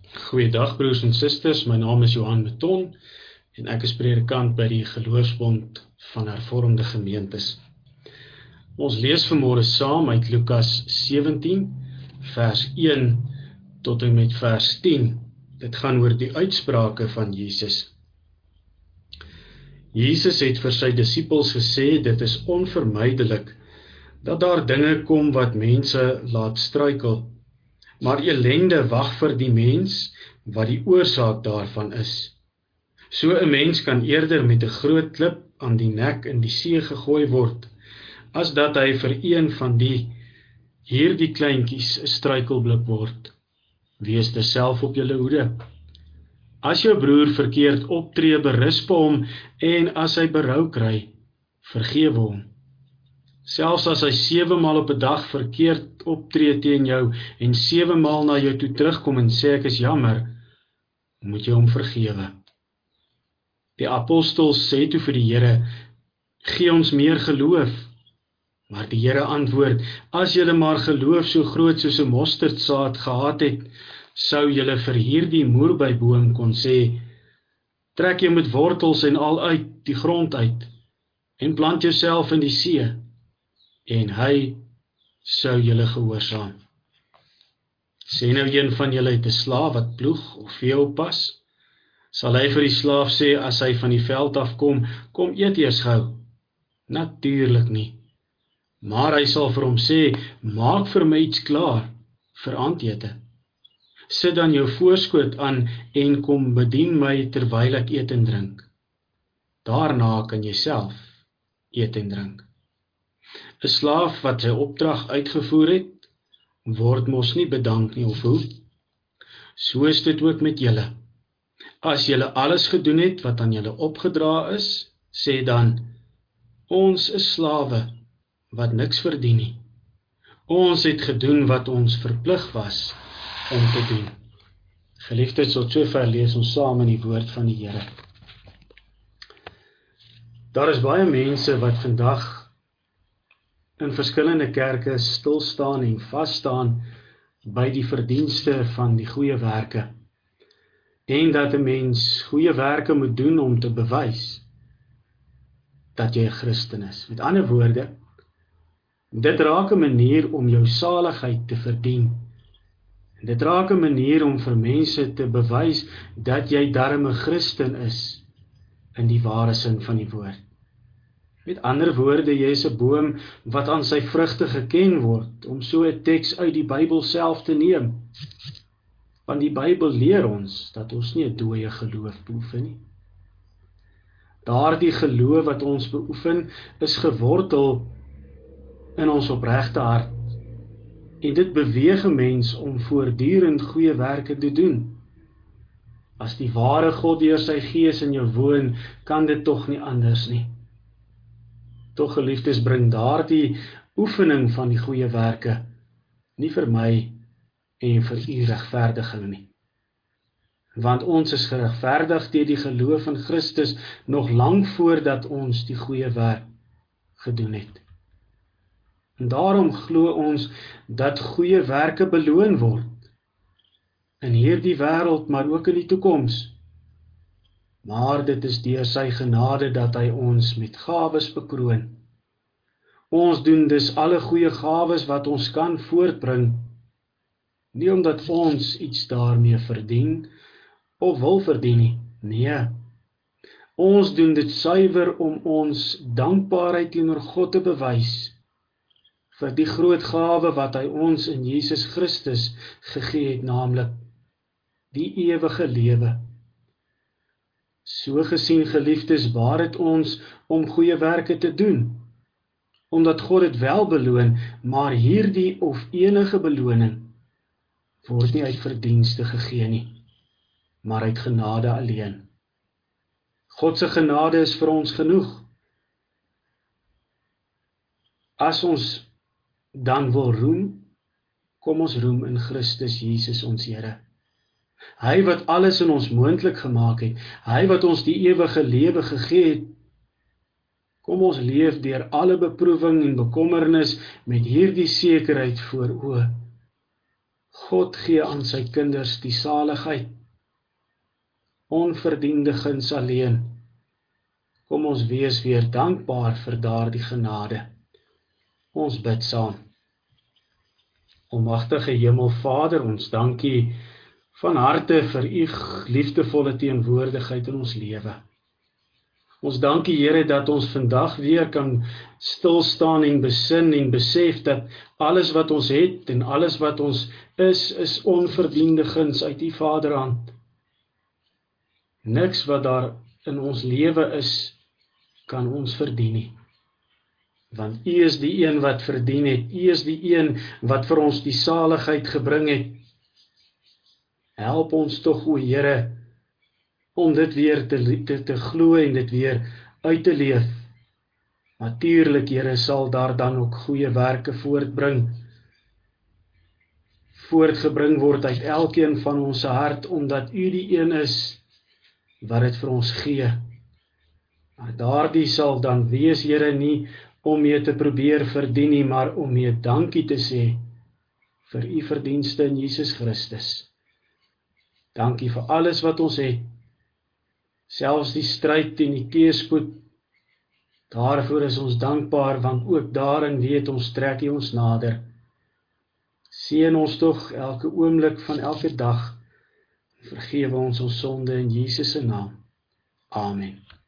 Goeiedag broers en susters, my naam is Johan Meton en ek is predikant by die Geloofsbond van Hervormde Gemeentes. Ons lees vanmôre saam uit Lukas 17 vers 1 tot en met vers 10. Dit gaan oor die uitsprake van Jesus. Jesus het vir sy disippels gesê, dit is onvermydelik dat daar dinge kom wat mense laat struikel. Maar ellende wag vir die mens wat die oorsaak daarvan is. So 'n mens kan eerder met 'n groot klip aan die nek in die see gegooi word, as dat hy vir een van hierdie kleintjies 'n struikelblik word. Wees terself op julle hoede. As jou broer verkeerd optree, berusp hom, en as hy berou kry, vergewe hom. Selfs as hy 7 maal op 'n dag verkeerd optree teen jou en 7 maal na jou toe terugkom en sê ek is jammer, moet jy hom vergewe. Die apostels sê toe vir die Here, gee ons meer geloof. Maar die Here antwoord, as julle maar geloof so groot soos 'n mosterdsaad gehad het, sou julle vir hierdie moerbeiboom kon sê, trek jou met wortels en al uit die grond uit, en plant jouself in die see, en hy sou julle gehoorsaam. Sê nou een van julle het 'n slaaf wat ploeg of vee oppas, sal hy vir die slaaf sê as hy van die veld afkom, kom eet eers gou? Natuurlik nie. Maar hy sal vir hom sê, maak vir my iets klaar vir aandete. Sit dan jou voorskoot aan en kom bedien my terwyl ek eet en drink. Daarna kan jy self eet en drink. 'n Slaaf wat sy opdrag uitgevoer het, word mos nie bedank nie of hoe? So is dit ook met julle. As julle alles gedoen het wat aan julle opgedra is, sê dan, ons is slawe wat niks verdien nie. Ons het gedoen wat ons verplig was om te doen. Geliefdes, tot sover lees ons saam in die woord van die Here. Daar is baie mense wat vandag in verskillende kerke stil staan en vas staan by die verdienste van die goeie werke. En dat 'n mens goeie werke moet doen om te bewys dat jy 'n Christen is. Met ander woorde, dit raak 'n manier om jou saligheid te verdien. En dit raak 'n manier om vir mense te bewys dat jy darm 'n Christen is in die ware sin van die woord. Met ander woorde, jy is 'n boom wat aan sy vrugte geken word, om so 'n teks uit die Bybel self te neem. Want die Bybel leer ons dat ons nie 'n dooie geloof beoefen nie. Daardie geloof wat ons beoefen, is gewortel in ons opregte hart. En dit beweeg 'n mens om voortdurend goeie werke te doen. As die ware God deur sy Gees in jou woon, kan dit tog nie anders nie. Tog, geliefdes, bring daardie oefening van die goeie werke nie vir my en vir u regverdiging nie. Want ons is geregverdig deur die geloof in Christus nog lank voordat ons die goeie werk gedoen het. En daarom glo ons dat goeie werke beloon word in hierdie wêreld, maar ook in die toekoms. Maar dit is deur sy genade dat hy ons met gawes bekroon. Ons doen dus alle goeie gawes wat ons kan voortbring, nie omdat ons iets daarmee verdien of wil verdien nie. Nee, ons doen dit suiwer om ons dankbaarheid teenoor God te bewys vir die groot gawe wat hy ons in Jesus Christus gegee het, naamlik die ewige lewe. So gesien, geliefdes, baat dit ons om goeie werke te doen, omdat God dit wel beloon, maar hierdie of enige beloning word nie uit verdienste gegee nie, maar uit genade alleen. God se genade is vir ons genoeg. As ons dan wil roem, kom ons roem in Christus Jesus ons Here. Hy wat alles in ons moontlik gemaak het, hy wat ons die ewige lewe gegee het, kom ons leef deur alle beproewing en bekommernis met hierdie sekerheid voor oë. God gee aan sy kinders die saligheid, onverdiende guns alleen. Kom ons wees weer dankbaar vir daardie genade. Ons bid saam. Almagtige Hemelvader, ons dankie van harte vir u liefdevolle teenwoordigheid in ons lewe. Ons dankie Here dat ons vandag weer kan stilstaan en besin en besef dat alles wat ons het en alles wat ons is onverdiende guns uit u Vaderhand. Niks wat daar in ons lewe is, kan ons verdien nie. Want u is die een wat verdien het, u is die een wat vir ons die saligheid gebring het. Help ons tog, o Here, om dit weer te glo en dit weer uit te leef. Natuurlik, Here, sal daar dan ook goeie werke voortgebring word uit elkeen van ons hart, omdat u die een is wat dit vir ons gee. Maar daardie sal dan wees, Here, nie om mee te probeer verdien nie, maar om mee dankie te sê vir u verdienste in Jesus Christus. Dankie vir alles wat ons het, selfs die stryd en die teëspoed. Daarvoor is ons dankbaar, want ook daarin weet ons trek u ons nader. Seën ons tog elke oomblik van elke dag. Vergewe ons sonde in Jesus se naam. Amen.